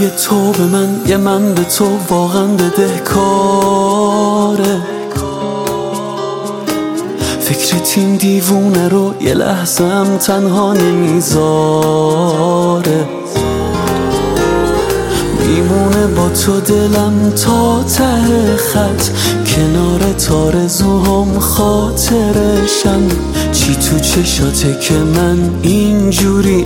تو به من، یه من به تو واقعا بدهکاره. فکرت این دیوونه رو یه لحظه هم تنها نمیذاره. میمونه با تو دلم تا ته خط، کنار تارزوهام خاطرشم. چی تو چشاته که من اینجوری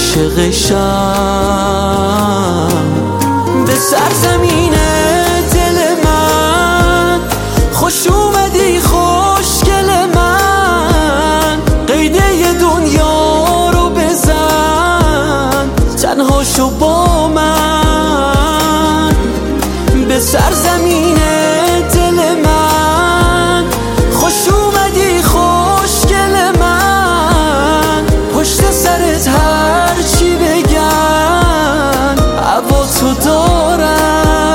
عاشقشم؟ به سرزمین دل من خوش اومدی خوشگل من، قیده دنیا رو بزن تنها شو با من. به سرزمین دل من خوش اومدی خوشگل من، پشت سرت هر چی بگن هوا تو دارم.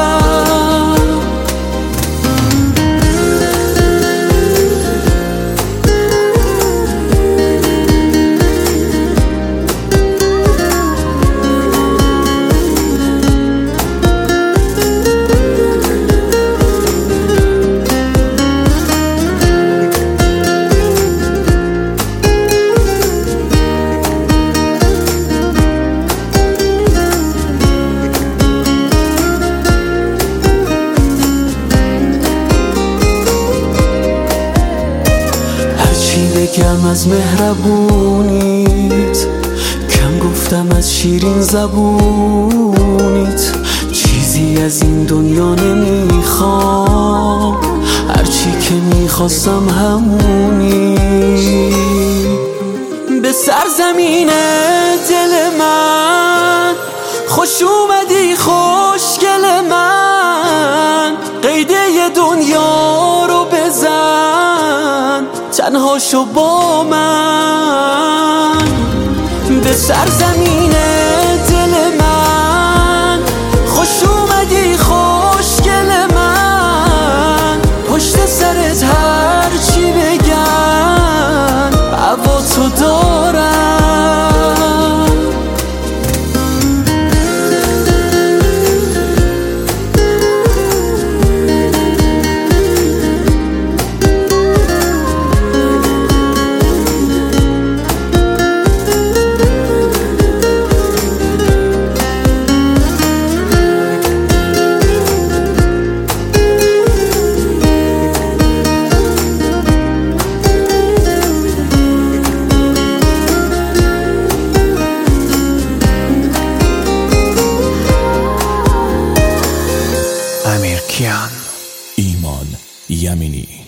بگم از مهربونیت، کم گفتم از شیرین زبونیت. چیزی از این دنیا نمیخوام، هرچی که میخواستم همونی. به سرزمین دل من خوش اومدی خوشگل من، قیده دنیا رو بزن تنها شو با من. به سرزمین دل من خوش اومدی خوشگل من، پشت سرت هر چی بگن هوا تو دارم. ایمان یمینی.